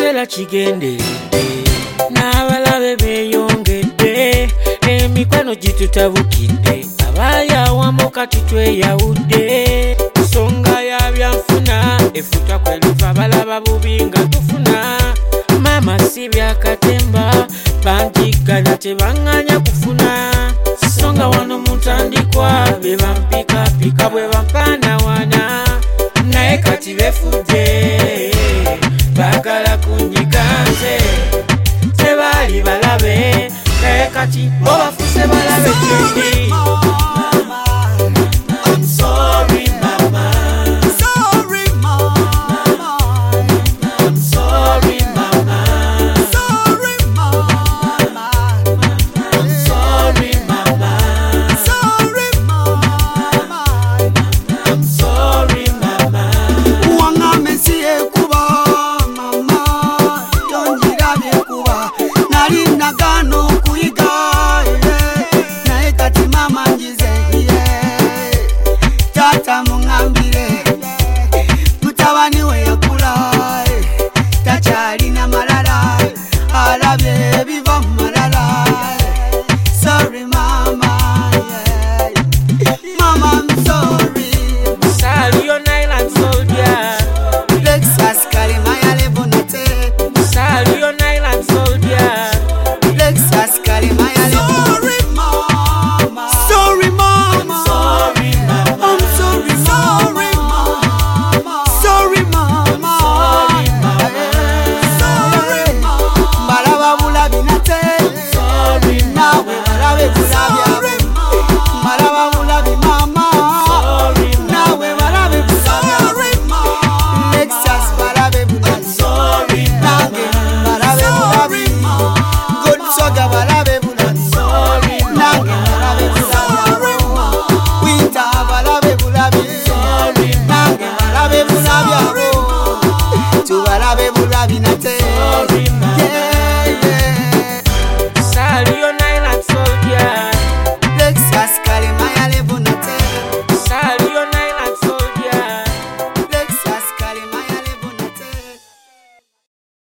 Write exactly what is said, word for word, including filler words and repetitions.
Ekiseera kigenderedde n'abalabe beeyongedde emikwano gitutabukidde abali awamu kati tweyawudde nsonga ya byanfuna efuta kweluva abalaba bubi nga tufuna maama si byakatemba banjiganya tebaŋŋanya kufuna songa wano mutandikwa be bampikapika bwe bampaanawana naye kati befudde bagala kunyiganze tebali balabe naye kati bo bafuse balabe kyendi. I'm sorry mama, Sorry, mama. I'm sorry mama, Sorry, mama. I'm sorry mama, Sorry, mama. I'm sorry mama. Wanga mensiye kuba mama, yonjira bye kuba nali nagano